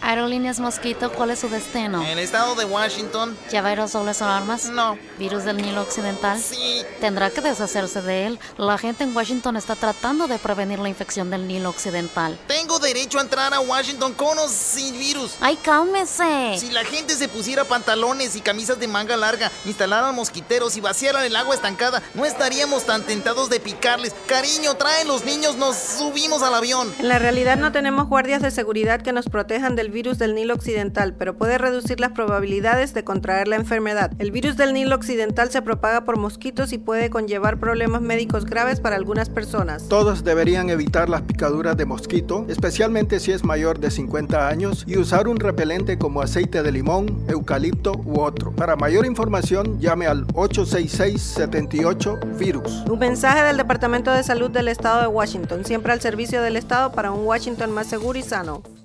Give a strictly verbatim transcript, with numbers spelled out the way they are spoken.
Aerolíneas Mosquito, ¿cuál es su destino? ¿El estado de Washington? ¿Lleva aerosoles o armas? No. ¿Virus del Nilo Occidental? Sí. Tendrá que deshacerse de él. La gente en Washington está tratando de prevenir la infección del Nilo Occidental. Tengo derecho a entrar a Washington con o sin virus. ¡Ay, cálmese! Si la gente se pusiera pantalones y camisas de manga larga, instalaran mosquiteros y vaciaran el agua estancada, no estaríamos tan tentados de picarles. Cariño, traen los niños, nos subimos al avión. En la realidad no tenemos guardias de seguridad que nos protejan del virus del Nilo Occidental, pero puede reducir las probabilidades de contraer la enfermedad. El virus del Nilo Occidental se propaga por mosquitos y puede conllevar problemas médicos graves para algunas personas. Todos deberían evitar las picaduras de mosquito, especialmente si es mayor de cincuenta años, y usar un repelente como aceite de limón, eucalipto u otro. Para mayor información, llame al ocho seis seis, siete ocho, virus. Un mensaje del Departamento de Salud del Estado de Washington, siempre al servicio del Estado para un Washington más seguro y sano.